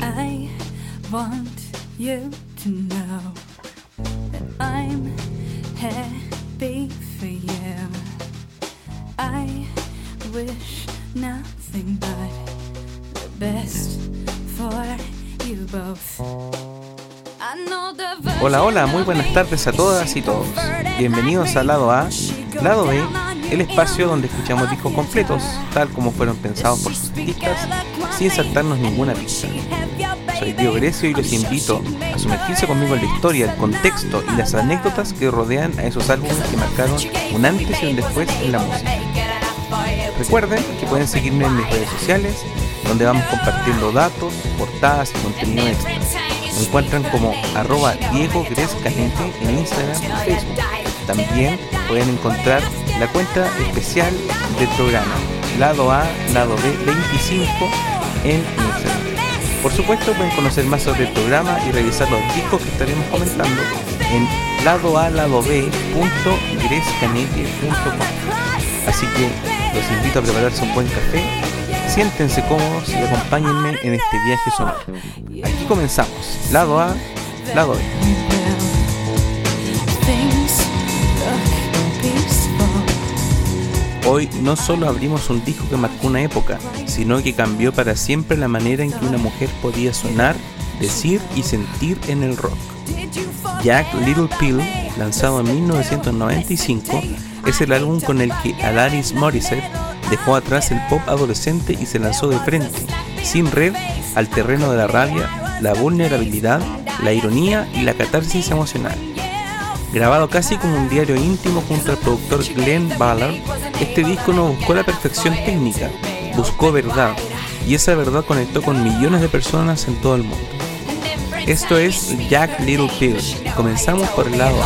I want you to know that I'm happy for you. I wish nothing but the best for you both. Hola, hola, muy buenas tardes a todas y todos. Bienvenidos a Lado A, Lado B, el espacio donde escuchamos discos completos, tal como fueron pensados por sus artistas, sin saltarnos ninguna pista. Soy Diego Grecio y los invito a sumergirse conmigo en la historia, el contexto y las anécdotas que rodean a esos álbumes que marcaron un antes y un después en la música. Recuerden que pueden seguirme en mis redes sociales, donde vamos compartiendo datos, portadas y contenido extra. Me encuentran como @DiegoGrescanete en Instagram y Facebook. También pueden encontrar la cuenta especial del programa Lado A, Lado B 25 en Instagram. Por supuesto pueden conocer más sobre el programa y revisar los discos que estaremos comentando en ladoaladob.grescanete.com. Así que los invito a prepararse un buen café, siéntense cómodos y acompáñenme en este viaje sonoro. Aquí comenzamos, Lado A, Lado B. Hoy no solo abrimos un disco que marcó una época, sino que cambió para siempre la manera en que una mujer podía sonar, decir y sentir en el rock. Jagged Little Pill, lanzado en 1995, es el álbum con el que Alanis Morissette dejó atrás el pop adolescente y se lanzó de frente, sin red, al terreno de la rabia, la vulnerabilidad, la ironía y la catarsis emocional. Grabado casi como un diario íntimo junto al productor Glenn Ballard, este disco no buscó la perfección técnica, buscó verdad, y esa verdad conectó con millones de personas en todo el mundo. Esto es Jagged Little Pill. Comenzamos por el lado A.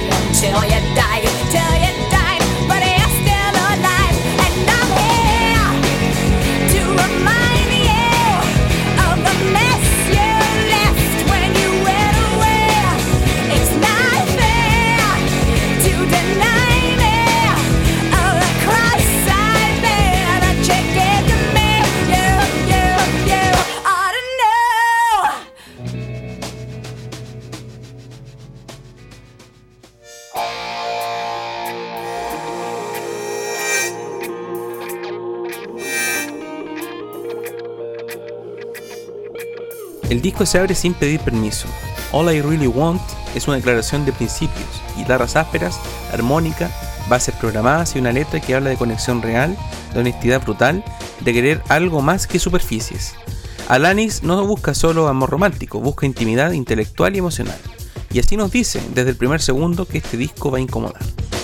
El disco se abre sin pedir permiso. All I Really Want es una declaración de principios, guitarras ásperas, armónica, bases programadas y una letra que habla de conexión real, de honestidad brutal, de querer algo más que superficies. Alanis no busca solo amor romántico, busca intimidad intelectual y emocional. Y así nos dice desde el primer segundo que este disco va a incomodar.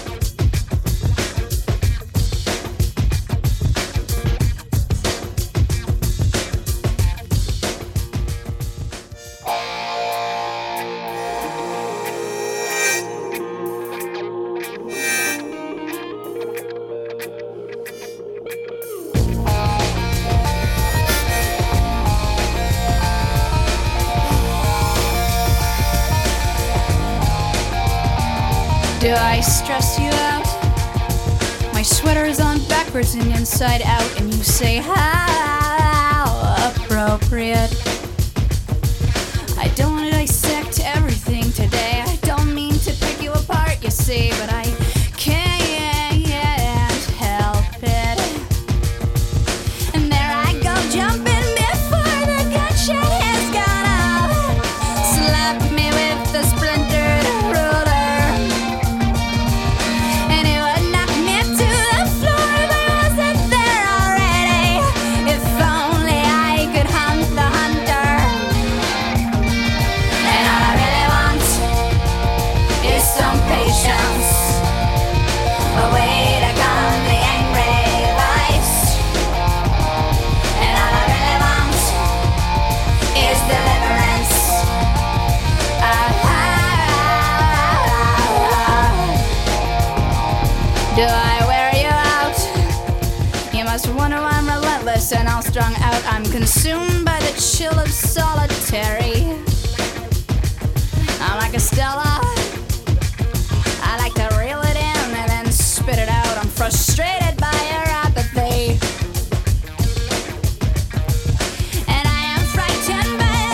Do I stress you out? My sweater is on backwards and inside out, and you say how appropriate. I don't want to dissect everything today. I don't mean to pick you apart, you see, but I can't help it. And there I go jumping before the gunshot has gone off. Slap me with the splintered ruler. Do I wear you out? You must wonder why I'm relentless and all strung out. I'm consumed by the chill of solitary. I'm like a Stella. I like to reel it in and then spit it out. I'm frustrated by your apathy. And I am frightened by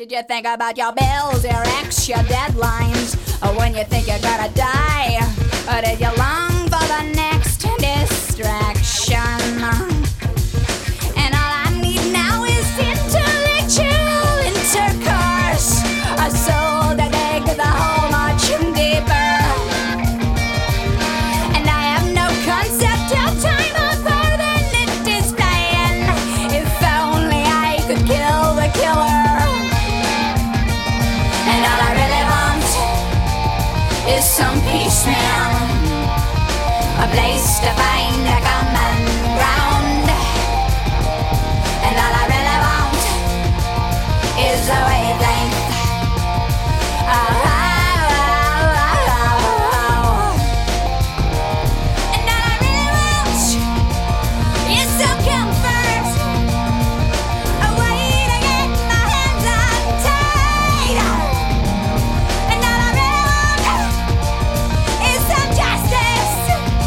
Did you think about your bills, your ex, your deadlines? Or when you think you're gonna die? Or did you long for the next distraction? And all I need now is intellectual intercourse, a soul to dig the hole much deeper. And I have no concept of time other than it is playing. If only I could kill the killer. And all I really want is some peace, man. A place to find a common ground. And all I really want is a wavelength. And all I really want is some comfort. A way to get my hands untied. And all I really want is some justice.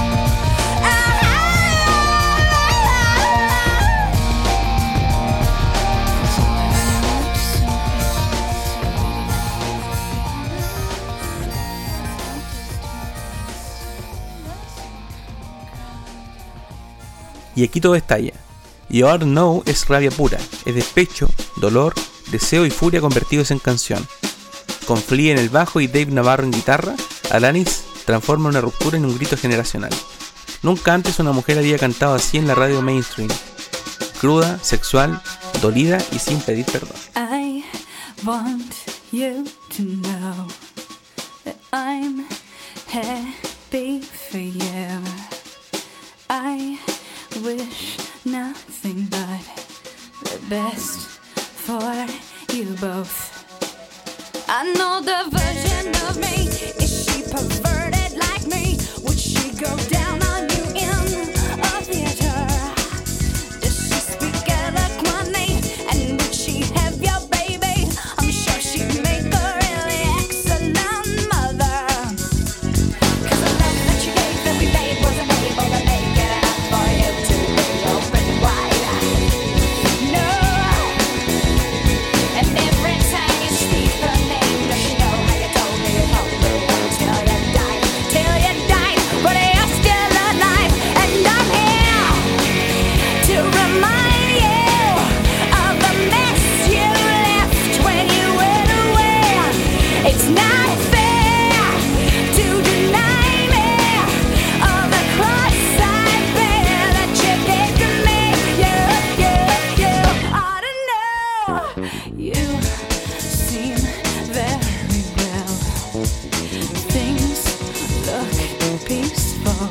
Y aquí todo estalla. You Ought to Know es rabia pura, es despecho, dolor, deseo y furia convertidos en canción. Con Flea en el bajo y Dave Navarro en guitarra, Alanis transforma una ruptura en un grito generacional. Nunca antes una mujer había cantado así en la radio mainstream. Cruda, sexual, dolida y sin pedir perdón. I want you to know that I'm happy for you. I wish nothing but the best for you both. I know the version of me. Is she perverted like me? Would she go down on you in a theater? Does she speak eloquently? And would she have your baby? I'm sure she'd make a really excellent mother. 'Cause the love that you gave that we made wasn't able to make it enough for you to be open wide. No. And every time you speak her name, does she know how you told me you held the world till you died? Till you died, but you're still alive. And I'm here to remind you of the mess you left when you went away. It's not fair to deny me of the cross I bear that you did to me. You ought to know. You seem very well. Things look peaceful.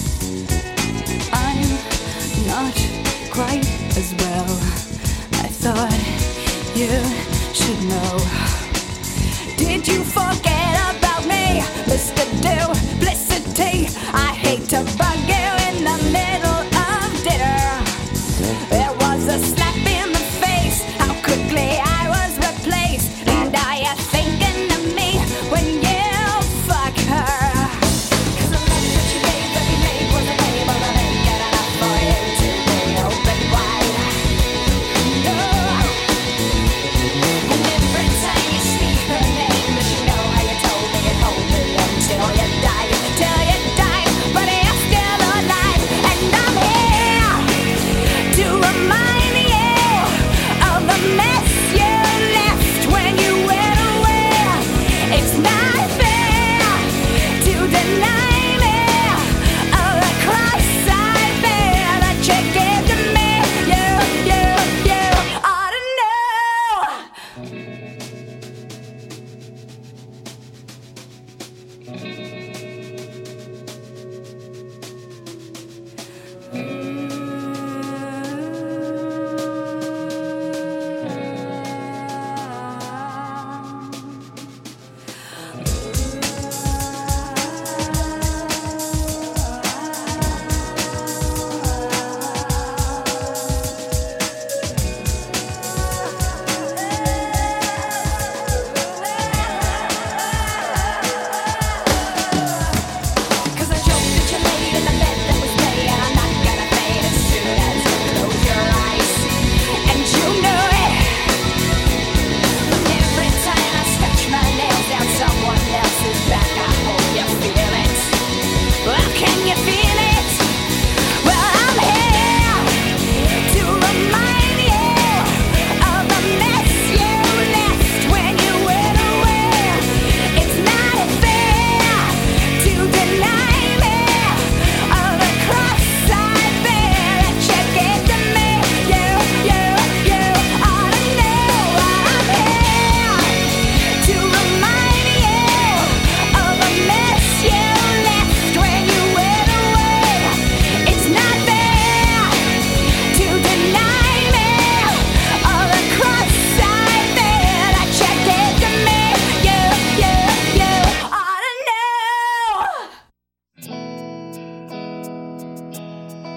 I'm not quite as well. I thought you should know. Did you forget about me, Mr. Duplicity? I hate to bug you in the middle of dinner. There was a slap in the face, how quickly I was replaced. And are you thinking of me when you fuck her? 'Cause the love that you gave that we made wasn't able to make it enough for you to be open wide. No.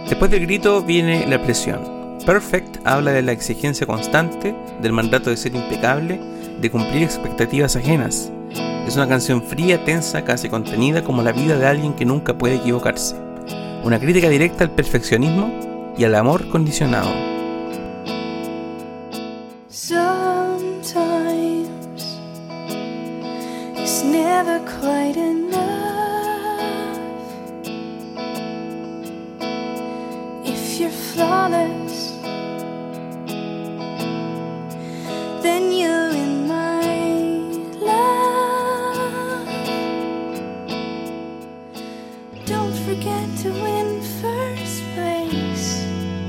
Después del grito viene la presión. Perfect habla de la exigencia constante, del mandato de ser impecable, de cumplir expectativas ajenas. Es una canción fría, tensa, casi contenida, como la vida de alguien que nunca puede equivocarse. Una crítica directa al perfeccionismo y al amor condicionado. Sometimes it's never quite enough. If you're flawless, then you're in my love. Don't forget to win first place.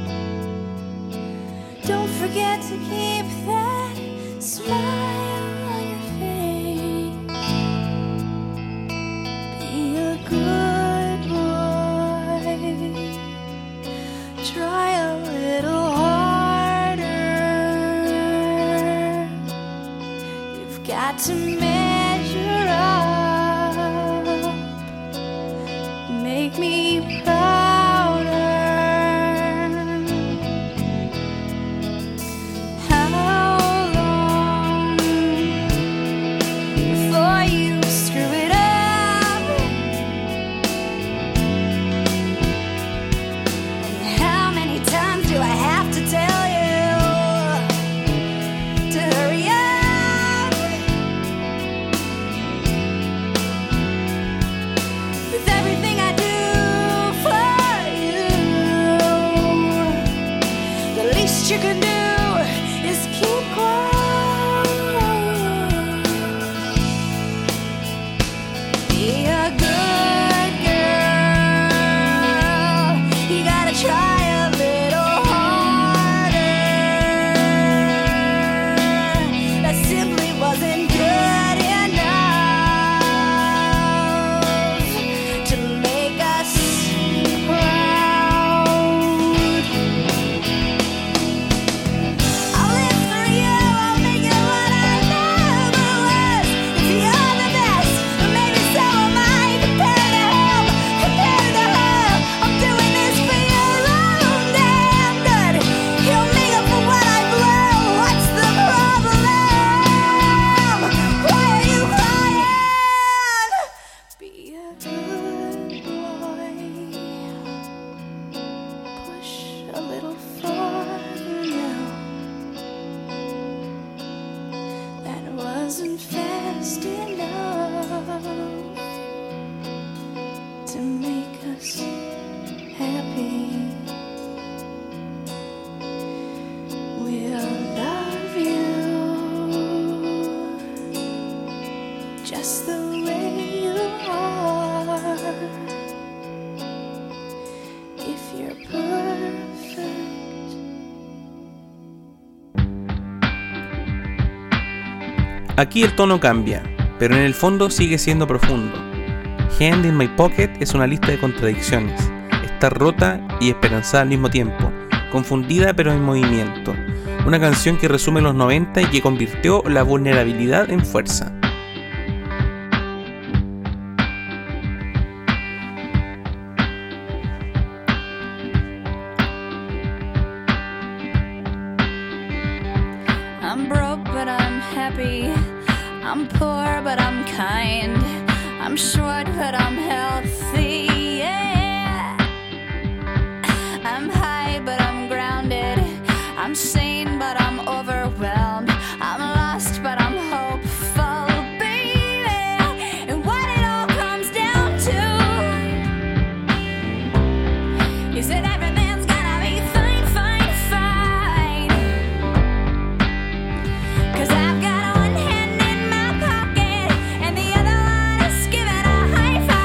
Don't forget to keep that smile on your face. Be a good boy. Try a little harder. You've got to measure up. Make me prouder. How long before you screw it up? And how many times do I have to tell you to hurry up? With everything I do for you, the least you can do is keep quiet. Be a good girl. You gotta try a little harder. That simply wasn't good enough to make us proud. I'll live for you, I'll make it what I never was. If you're the best, maybe so am I. Compared to her, I'm doing this for you. Damn good. He'll make up for what I blew. What's the problem? Why are you crying? Be a good boy. Push a little farther now. That wasn't fast enough to make us happy. We'll love you just the way you are. If you're perfect. Aquí el tono cambia, pero en el fondo sigue siendo profundo. Hand in My Pocket es una lista de contradicciones. Está rota y esperanzada al mismo tiempo, confundida pero en movimiento. Una canción que resume los 90 y que convirtió la vulnerabilidad en fuerza. I'm broke, but I'm happy. I'm poor, but I'm kind. I'm short, but I'm healthy. Yeah. I'm high, but I'm grounded. I'm sane, but I'm overwhelmed. I'm lost, but I'm hopeful, baby. And what it all comes down to is that every man's gonna be fine, fine, fine. 'Cause I've got one hand in my pocket and the other one is giving a high five.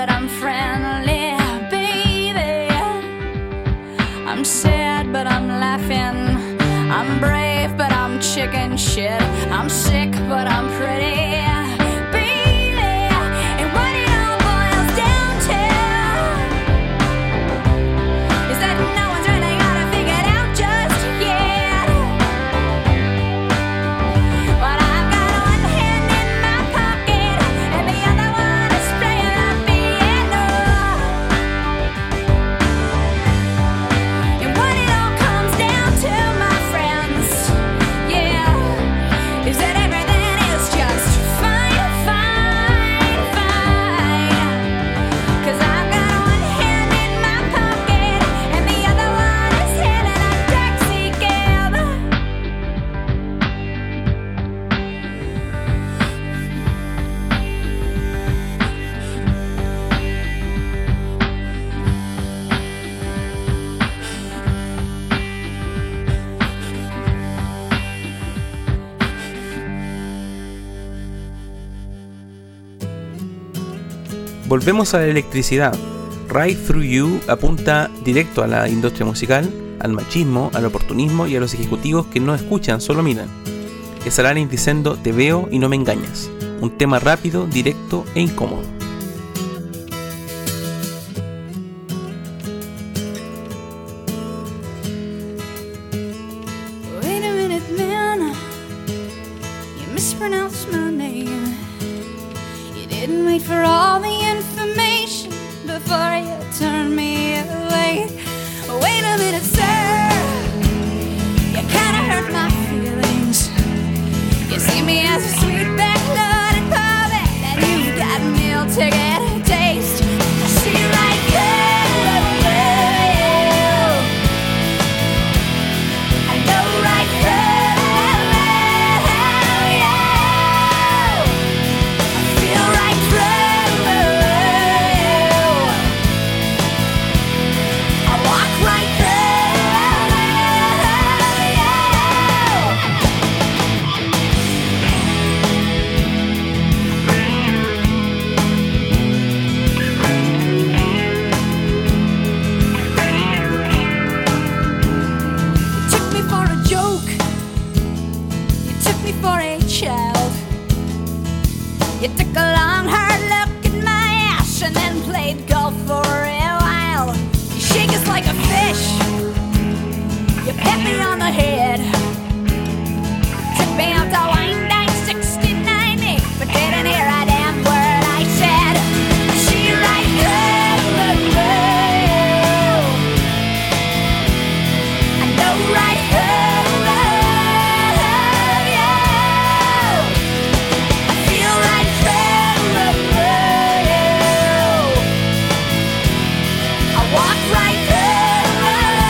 but I'm friendly, baby. I'm sad, but I'm laughing. I'm brave, but I'm chicken shit. I'm sick, but I'm pretty. Volvemos a la electricidad. Right Through You apunta directo a la industria musical, al machismo, al oportunismo y a los ejecutivos que no escuchan, solo miran. Es Alanis diciendo "te veo y no me engañas", un tema rápido, directo e incómodo. Wait a minute, man, you mispronounced my name. You didn't wait for all the information before you turned me away. Wait a minute, sir, you kinda hurt my feelings. You see me as a sweet backloaded puppet, and you've got meal ticket taste. I see right through you. I know right through you. I feel right through you. I walk right through You took me for a joke. You took me for a child. You took a long hard look at my ass and then played golf for a while. You shake us like a fish. You pat me on the head. Took me out to wine dine 69 me, but didn't hear a damn word I said. She right through you. I know right through you. I feel right through you. I walk right through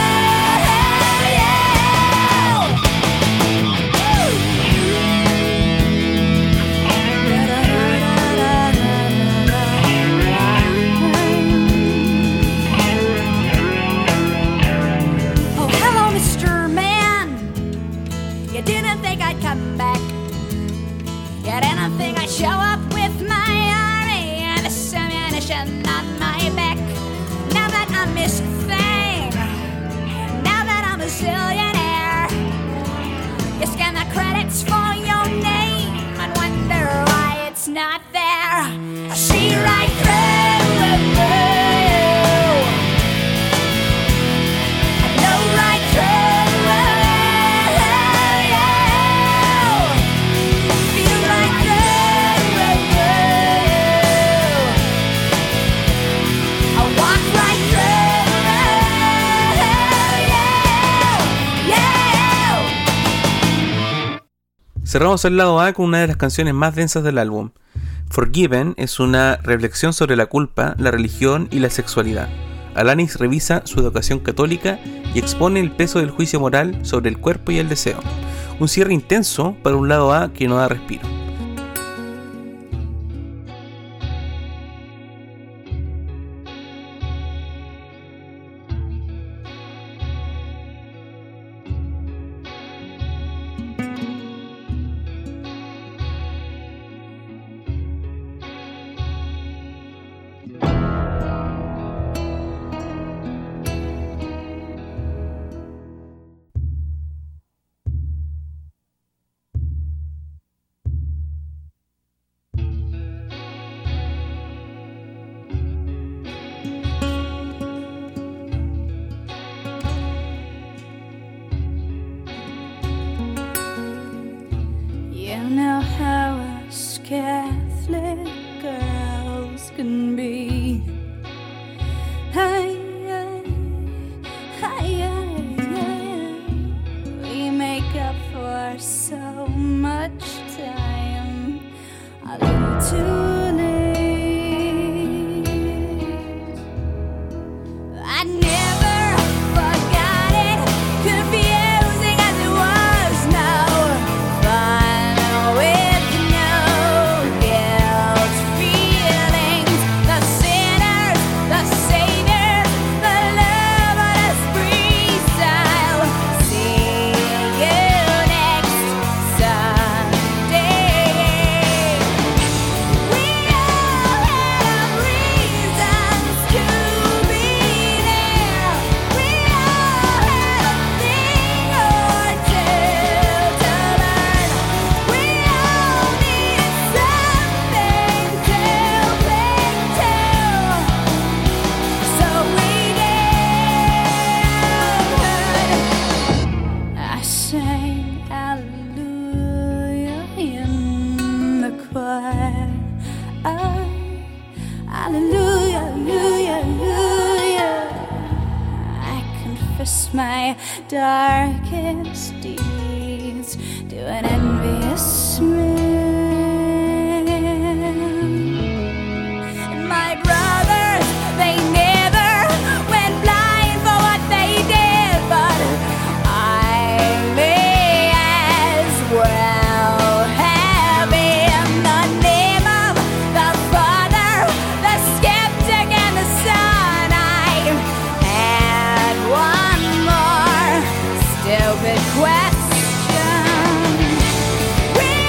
you. Oh, hello, Mr. Man. You didn't think I'd come back. You didn't think I'd show up with my army and this ammunition on my back. Now that I'm Miss Thing, now that I'm a zillionaire, you scan the credits for your name and wonder why it's not there. I see right through you. I know right through you. Feel right through you. I walk right through you. Cerramos el lado A con una de las canciones más densas del álbum. Forgiven es una reflexión sobre la culpa, la religión y la sexualidad. Alanis revisa su educación católica y expone el peso del juicio moral sobre el cuerpo y el deseo. Un cierre intenso para un lado A que no da respiro. know how us Catholic girls can be. We make up for so much time a little too late. I never forgot it, confusing as it was. No fun with no guilt feelings. The sinners, the saviors, the loveless freestyle. See you next Sunday. We all have reasons to be there. We all had a thing or two to learn. We all needed something to cling to. So we did. I sang hallelujah in the choir. Hallelujah, hallelujah, hallelujah. I confess my darkest deeds to an envious man. And my brothers, they never went blind for what they did, but I may as well have in the name of the Father, the skeptic, and the Son. I had one more stupid question. We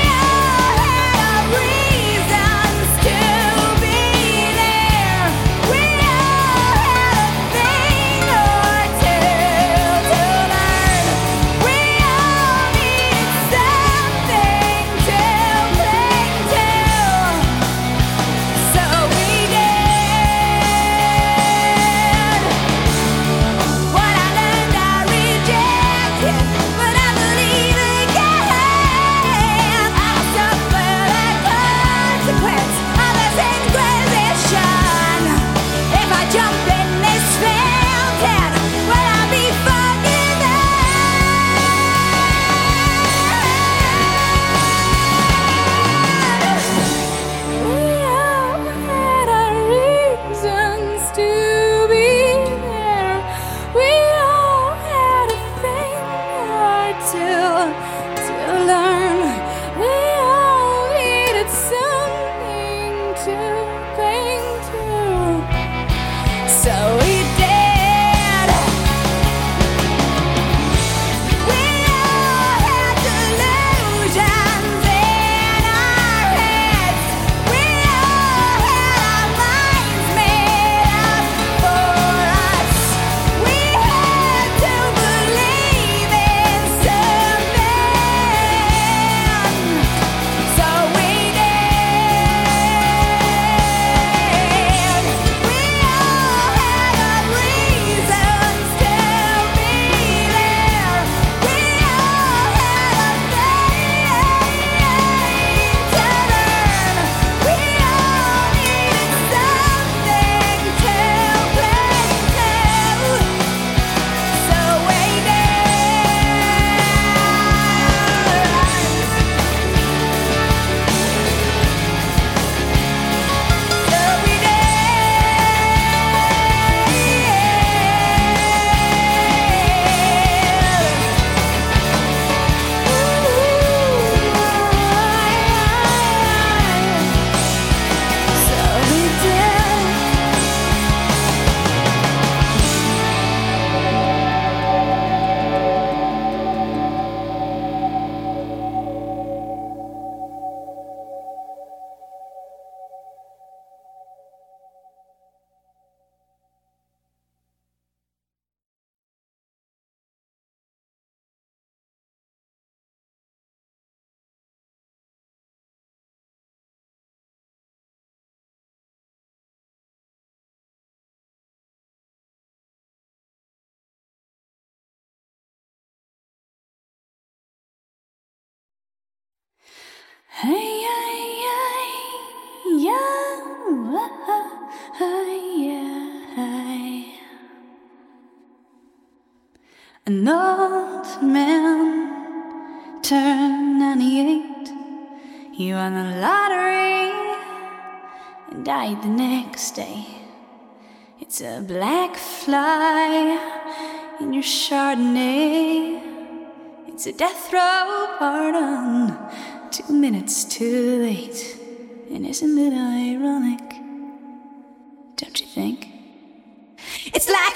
You won the lottery and died the next day. It's a black fly in your Chardonnay. It's a death row pardon, 2 minutes too late. And isn't it ironic? Don't you think? It's like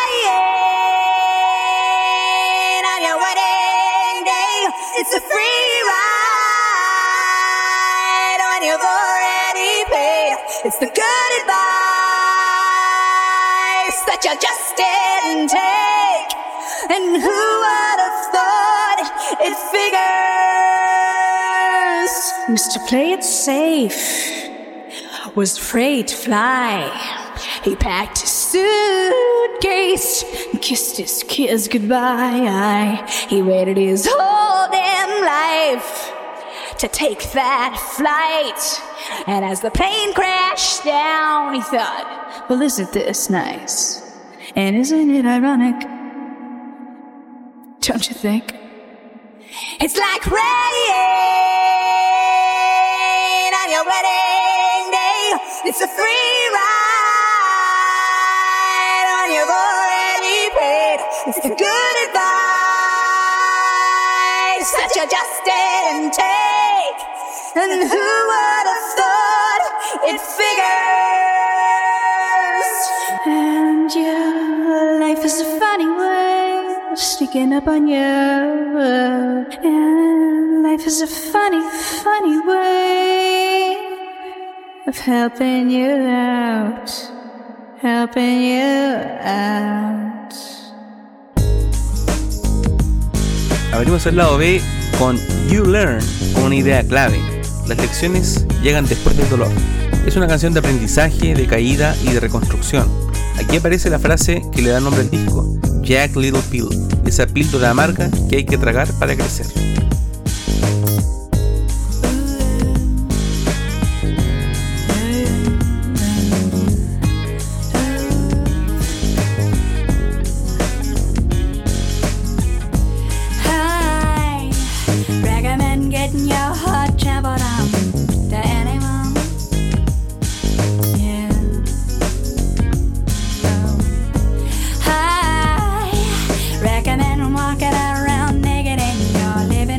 rain on your wedding day. It's a free ride when you've already paid. It's the good advice that you just didn't take. And who would have thought it figures? Used to play it safe, was afraid to fly. He packed his suitcase and kissed his kids goodbye. He waited his whole damn life to take that flight. And as the plane crashed down, he thought, well, isn't this nice? And isn't it ironic? Don't you think? It's like rain on your wedding day. It's a free ride when you've already paid. It's the good advice that you just didn't take. And who would have thought it figures? And your life is a funny way of sneaking up on you. And life is a funny, funny way of helping you out. Helping you out. Abrimos el lado B con You Learn, una idea clave. Las lecciones llegan después del dolor. Es una canción de aprendizaje, de caída y de reconstrucción. Aquí aparece la frase que le da nombre al disco, Jagged Little Pill, esa píldora amarga que hay que tragar para crecer. Recommend walking around naked in your living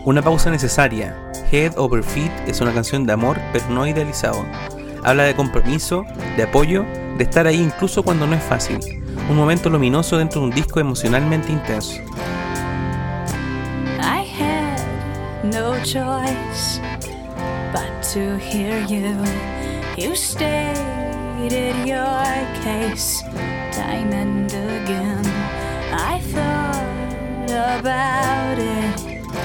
Una pausa necesaria. Head Over Feet es una canción de amor, pero no idealizado. Habla de compromiso, de apoyo, de estar ahí incluso cuando no es fácil. Un momento luminoso dentro de un disco emocionalmente intenso. I had no choice but to hear you. You stated your case time and again. I thought about it.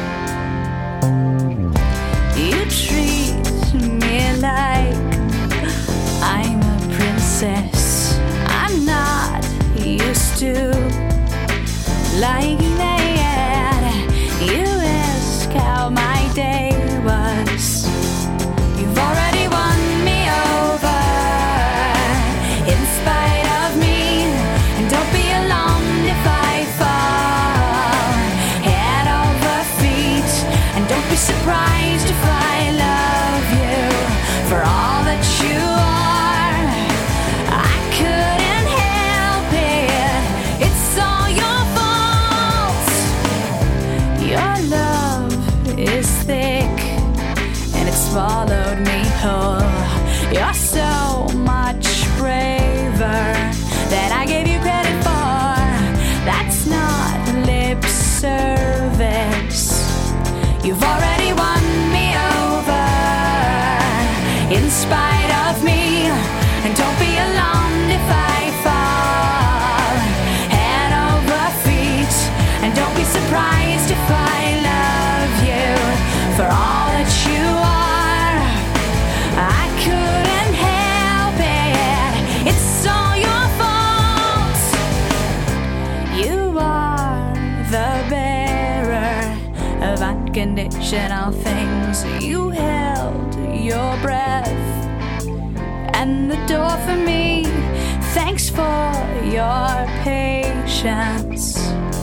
You treat me like I'm a princess. I'm not used to like that. You ask how my day was. You've already won me over in spite of me. And don't be alarmed if I fall head over feet. And don't be surprised if I love you for all that you are. I couldn't help it. It's all your fault. Your love is thick and it swallowed me whole. You're so much braver than I gave you credit for. That's not lip service. You've already won me over in spite of me. And don't be alarmed if I fall head over feet. And don't be surprised if I love you for all that you are. I couldn't help it. It's all your fault. You are the bearer of unconditional things. You held your breath and the door for me. Thanks for your patience.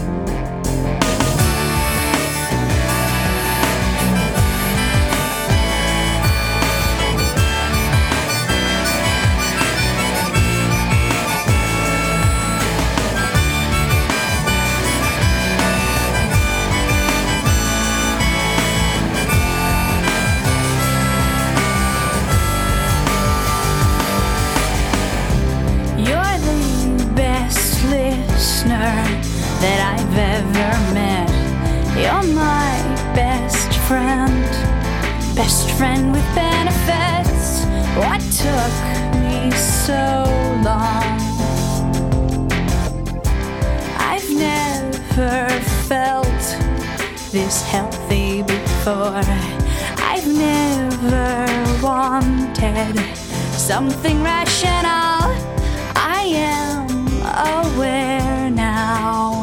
That I've ever met. You're my best friend with benefits. What took me so long? I've never felt this healthy before. I've never wanted something rational. I am aware now.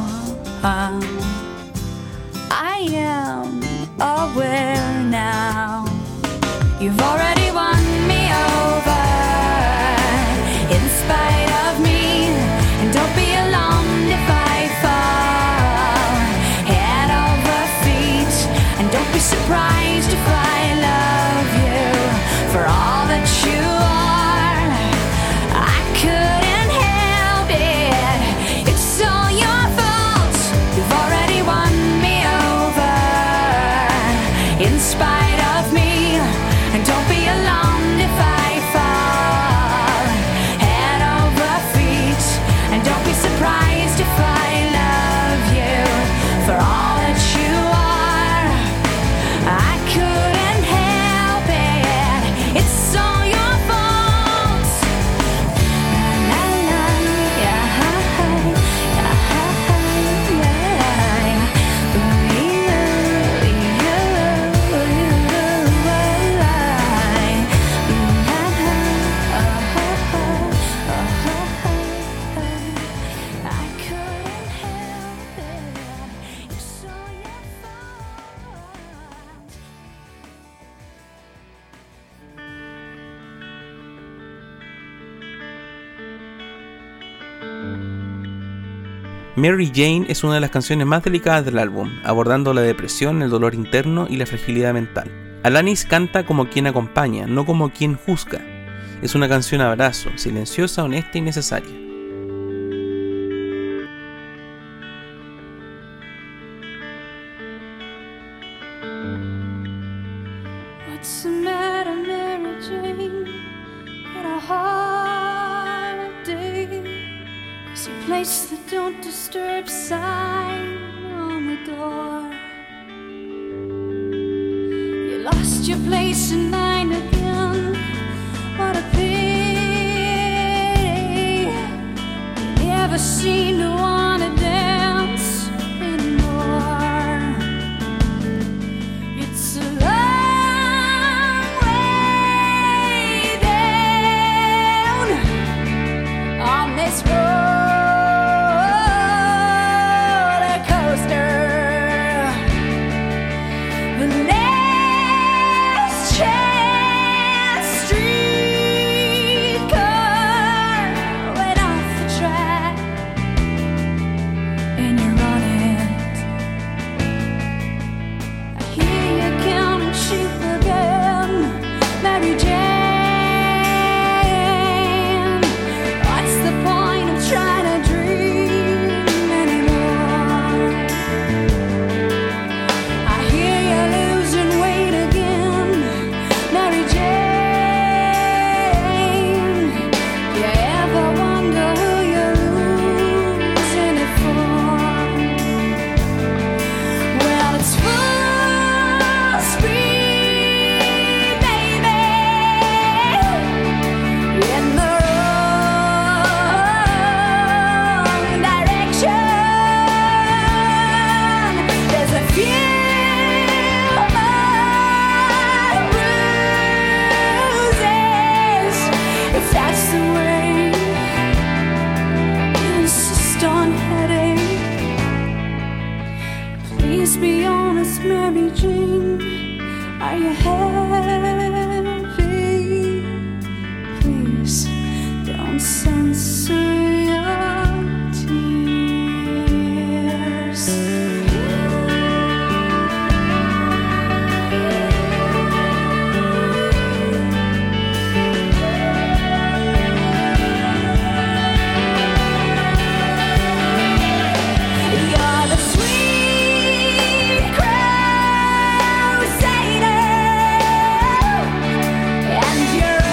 I am aware now. You've already won me over in spite of me. And don't be alarmed if I fall head over feet. And don't be surprised if I love you for all that you are. I couldn't help it. It's all your fault. You've already won me over in spite of me. And don't be alarmed if I fall head over feet. And don't be surprised if I love you for all that you are. I couldn't help it. It's all your fault. La, la, yeah, Mary Jane es una de las canciones más delicadas del álbum, abordando la depresión, el dolor interno y la fragilidad mental. Alanis canta como quien acompaña, no como quien juzga. Es una canción abrazo, silenciosa, honesta y necesaria. What's the matter, Mary Jane? Had a hard day? 'Cause you placed the don't disturb sign on the door. You lost your place in line again. What a pity. You never seem to wanna dance anymore. It's a long way down on this roller coaster. The next chance streetcar went off the track, and you're on it. I hear you counting sheep again, Mary Jane. What's the point of trying to dream anymore? I hear you losing weight again, Mary Jane. Do you ever wonder who you're losing it for? Well, it's full speed, baby, in the wrong direction. There's a few more bruises, if that's the way you insist on heading. Please be honest, Mary Jane. Are you happy? Please don't censor your tears. You're the sweet crusader, and you're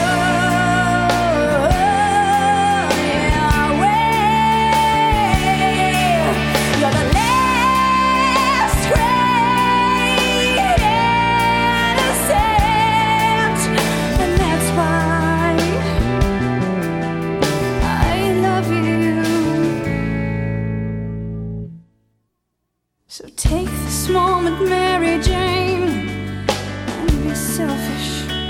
on your way. You're the last great innocent, and that's why I love you. So take this moment, Mary Jane, and be selfish.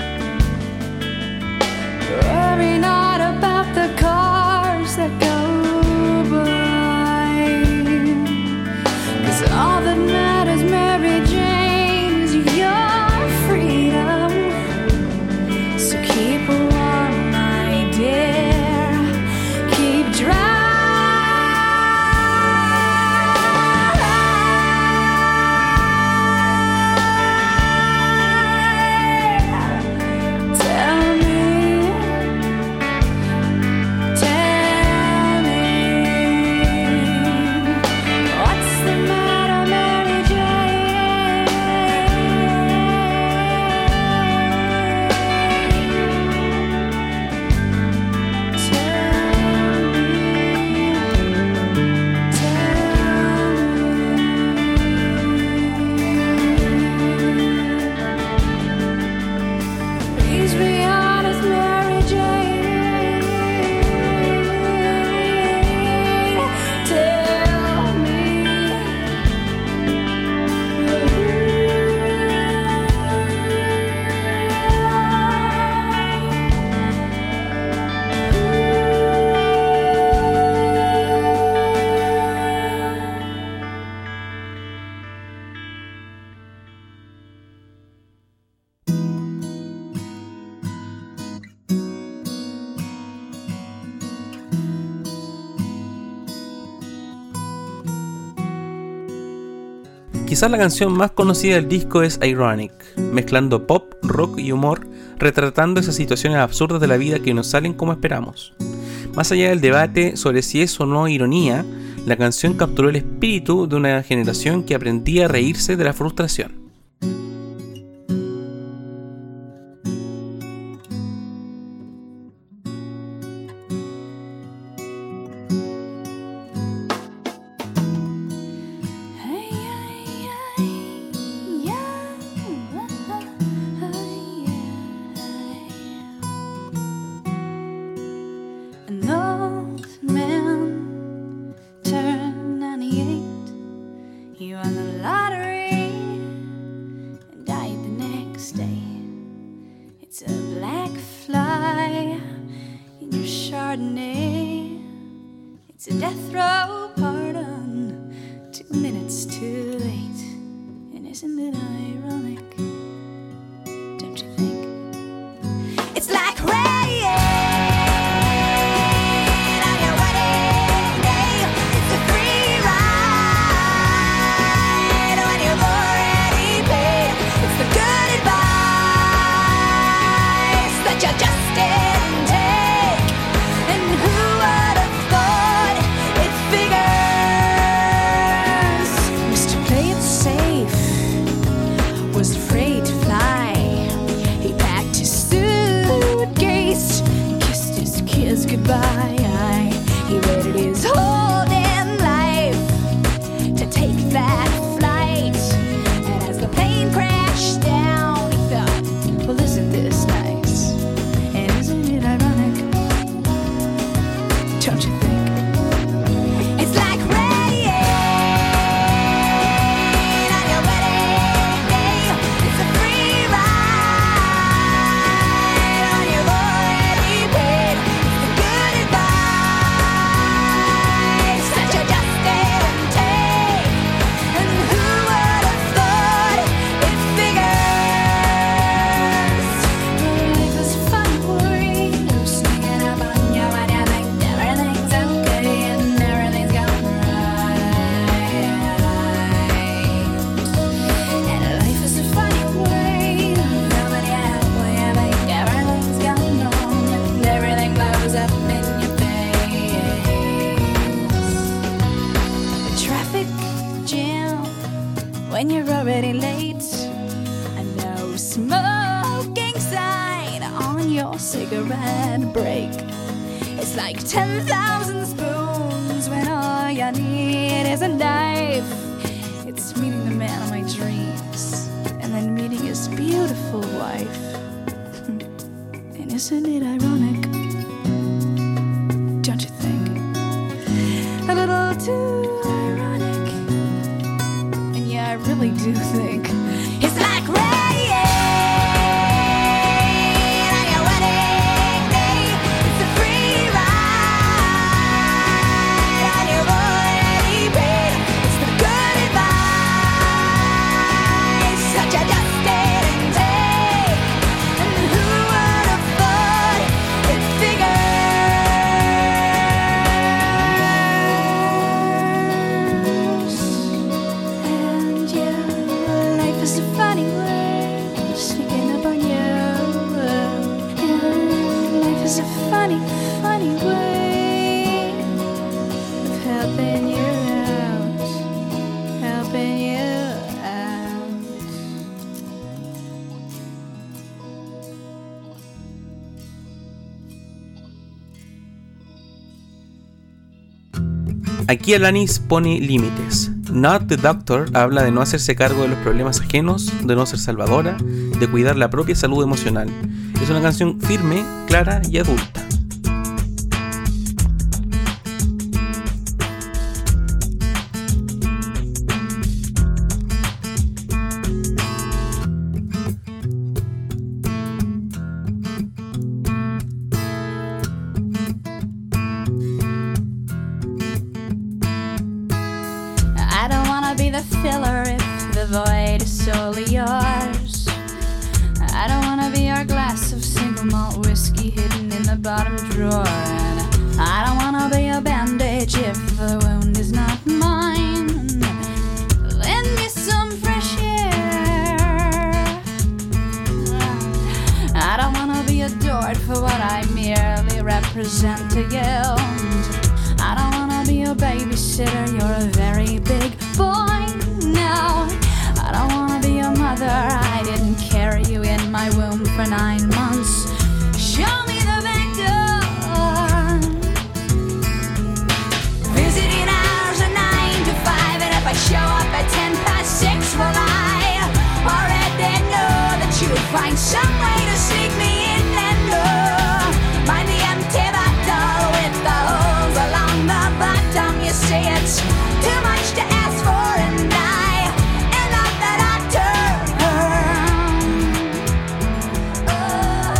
Worry not about the cars that go by. 'Cause all that matters, Mary Jane, is your freedom. So keep warm, my dear. Keep dry. Tell me, what's the matter, Mary Jane? Please be honest, Mary Jane. Tell me. Quizás la canción más conocida del disco es Ironic, mezclando pop, rock y humor, retratando esas situaciones absurdas de la vida que no salen como esperamos. Más allá del debate sobre si es o no ironía, la canción capturó el espíritu de una generación que aprendía a reírse de la frustración. It's a black fly in your Chardonnay. It's a death row pardon, 2 minutes too late. And isn't it ironic? Don't you think? It's like rain on your wedding day. It's a free ride when you've already paid. It's the good advice that you just didn't take. And who would have thought it figures? Mr. Play It Safe was afraid to fly. He packed his suitcase, kissed his kids goodbye. He waited his whole damn life to take that flight. And as the plane crashed down, he thought, well, isn't this nice? And isn't it ironic? Don't you think? It's like rain on your wedding day. It's a free ride when you've already paid. It's the good advice that you just didn't take. And who would have thought it figures? Life is a funny way of sneaking up on you when you think everything's okay and everything's going right. And life is a funny way of coming out when you think everything's going wrong and everything blows up in your face. A traffic jam when you're already late. A no smoking sign on your cigarette break. It's like 10,000 spoons when all you need is a knife. It's meeting the man of my dreams and then meeting his beautiful wife. And isn't it ironic? Don't you think? A little too ironic. And yeah, I really do think it's like rain on your wedding day. It's a free ride when you've already paid. It's the good advice that you just didn't take. And who would have thought it figures? And yeah, life is a funny way of sneaking up on you. And life is a funny, funny way of helping you out, helping you out. Aquí Alanis pone límites. Not the Doctor habla de no hacerse cargo de los problemas ajenos, de no ser salvadora, de cuidar la propia salud emocional. Es una canción firme, clara y adulta. I don't wanna be the filler if the void is solely yours. I don't wanna be your glass of single malt whiskey hidden in the bottom drawer. And I don't wanna be a bandage if the wound is not mine. Lend me some fresh air. I don't wanna be adored for what I merely represent to you. I don't wanna be a babysitter, you're a very big boy now. I don't wanna be your mother, I didn't carry you in my womb for 9 months. Show me the back door. Visiting hours are 9 to 5, and if I show up at 6:10, well, I already know that you'll find some way to sneak me in and mind the empty bottle with the holes along the bottom. You say it's too much to ask for, and I am not the doctor. Oh,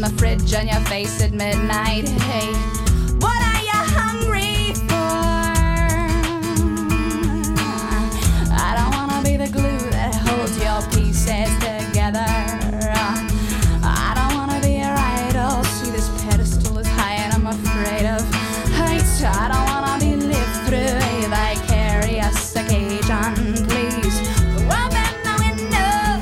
the fridge on your face at midnight. Hey, what are you hungry for? I don't wanna be the glue that holds your pieces together. I don't wanna be your idol. See, this pedestal is high and I'm afraid of heights. I don't wanna be lived through a vicarious occasion, please. Open the window.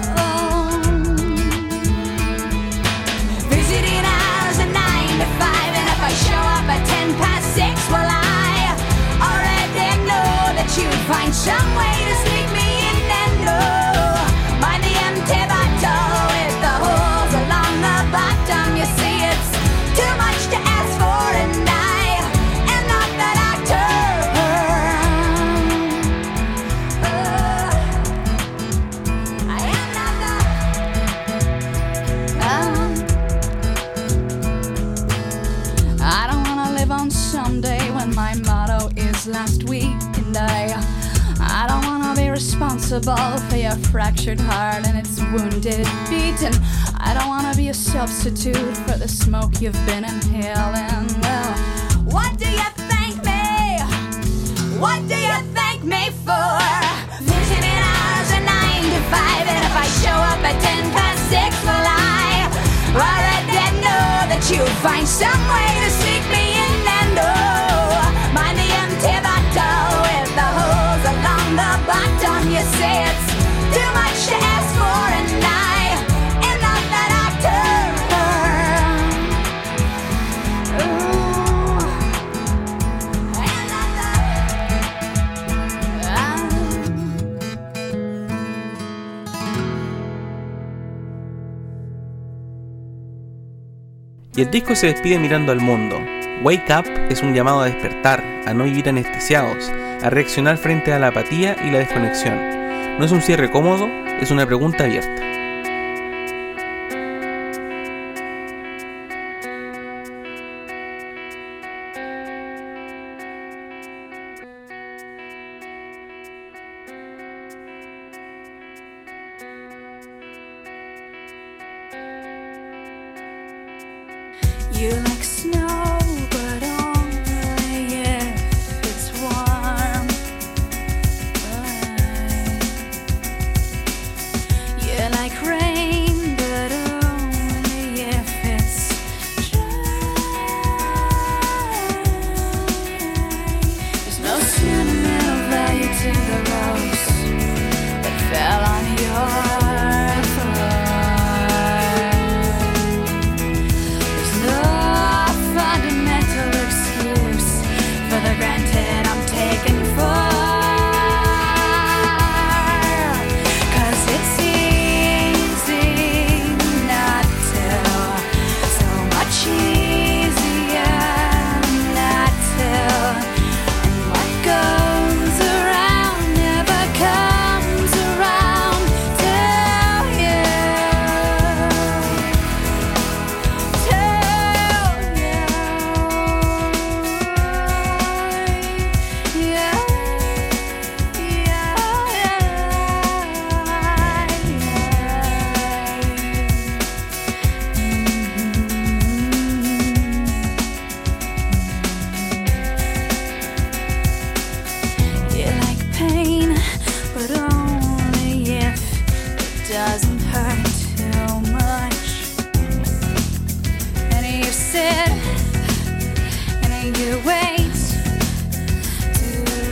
Visiting hours are 9 to 5, and if I show up at 6:10, well, I already know that you'd find some way to sneak me in and mind the empty bottle with the holes along the bottom. You see, it's too much to ask for, and I am not the doctor. I am not the I don't wanna live on someday when my motto is last week, and I don't wanna be responsible for your fractured heart and its wounded beat, and I don't wanna be a substitute for the smoke you've been inhaling. Well, what do you thank me? What do you thank me for? Visiting hours are 9 to 5, and if I show up at 6:10, well, I already know that you'd find some way to sneak me in and mind the empty bottle with the holes along the bottom. You say it's too much to ask for, and I am not the doctor. Ooh, I am not Y el disco se despide mirando al mundo. Wake Up es un llamado a despertar, a no vivir anestesiados, a reaccionar frente a la apatía y la desconexión. No es un cierre cómodo, es una pregunta abierta. You like snow, but only if it's warm. You like rain, but only if it's dry. There's no sentimental value to the rose that fell on your throat. Fundamental excuse for the granted I'm taking for. 'Cause it's easy not to, so much easier not to. And what goes around never comes around till you. You like pain, but only if it doesn't hurt too much. And you sit and you wait to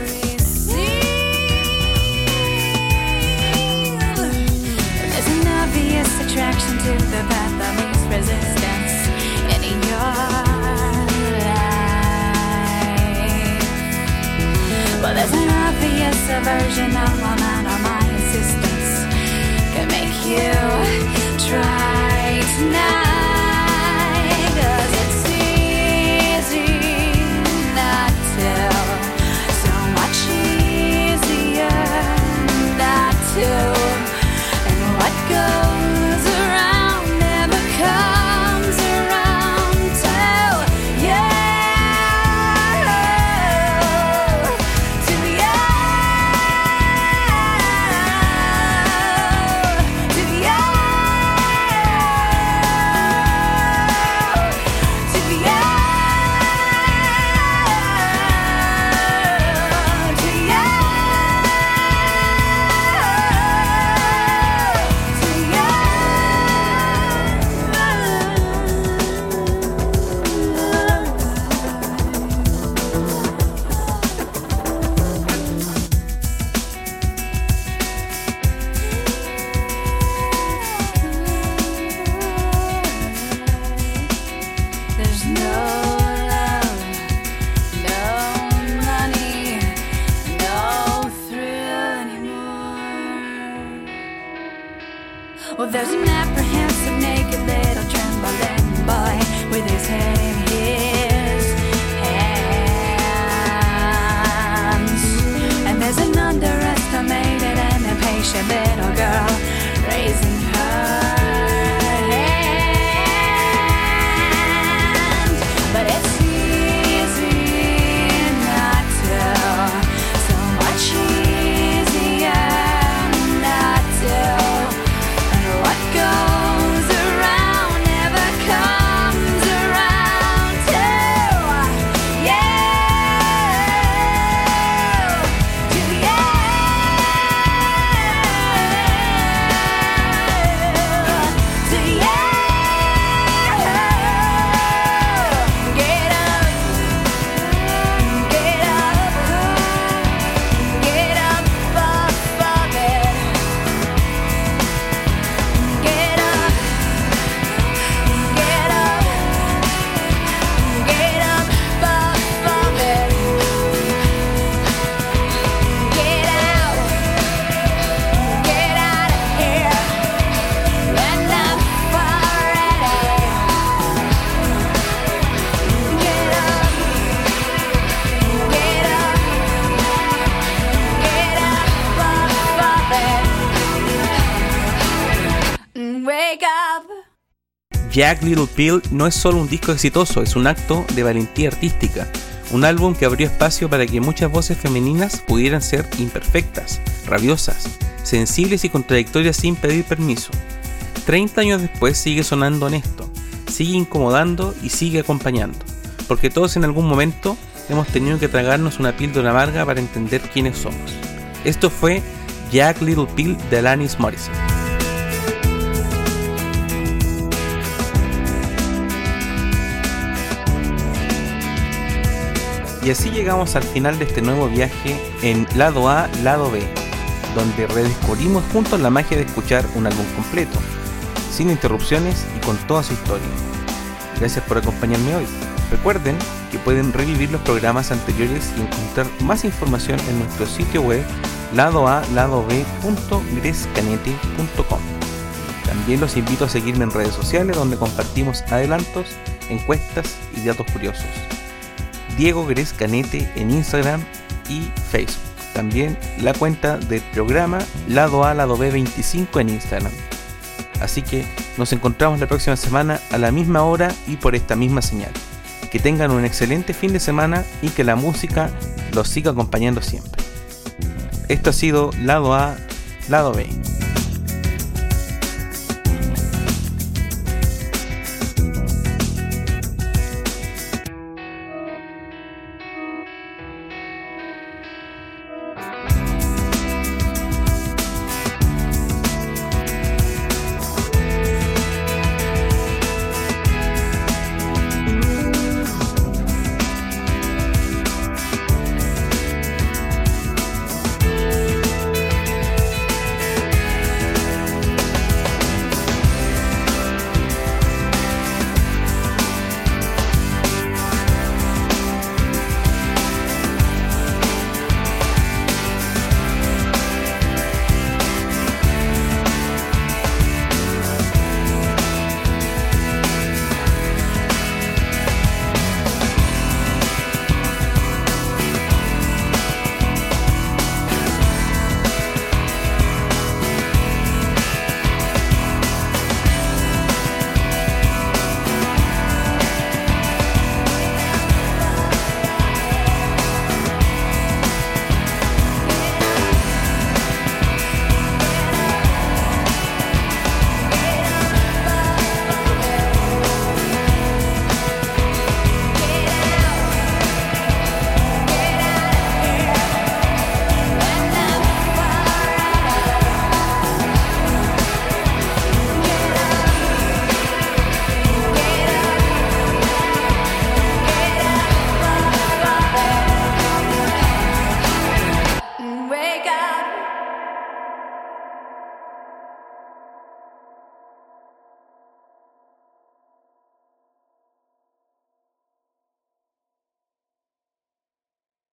receive. There's an obvious attraction to the path of least resistance in your life. But there's an obvious aversion of my mind or my insistence can make you try tonight. 'Cause it's easy not to, so much easier not to. And what goes around never comes around till you. To you. To you. Well, there's an apprehensive, naked little trembling boy with his head in his hands. And there's an underestimated and impatient little girl raising her hand. But it's easy not to, so much easier not to. And what goes around never comes around to you. To you. To you. Get up. Get up. Get up off of it. Get up. Get up. Get up off of it. Get out. Get out of here. Enough already. Get up. Get up. Get up off of it. Wake up. Jagged Little Pill no es solo un disco exitoso, es un acto de valentía artística. Un álbum que abrió espacio para que muchas voces femeninas pudieran ser imperfectas, rabiosas, sensibles y contradictorias sin pedir permiso. 30 años después sigue sonando honesto, sigue incomodando y sigue acompañando. Porque todos en algún momento hemos tenido que tragarnos una píldora amarga para entender quiénes somos. Esto fue Jagged Little Pill de Alanis Morissette. Y así llegamos al final de este nuevo viaje en Lado A, Lado B, donde redescubrimos juntos la magia de escuchar un álbum completo, sin interrupciones y con toda su historia. Gracias por acompañarme hoy. Recuerden que pueden revivir los programas anteriores y encontrar más información en nuestro sitio web ladoab.grescanete.com. También los invito a seguirme en redes sociales donde compartimos adelantos, encuestas y datos curiosos. Diego Gres Canete en Instagram y Facebook. También la cuenta del programa Lado A, Lado B 25 en Instagram. Así que nos encontramos la próxima semana a la misma hora y por esta misma señal. Que tengan un excelente fin de semana y que la música los siga acompañando siempre. Esto ha sido Lado A, Lado B.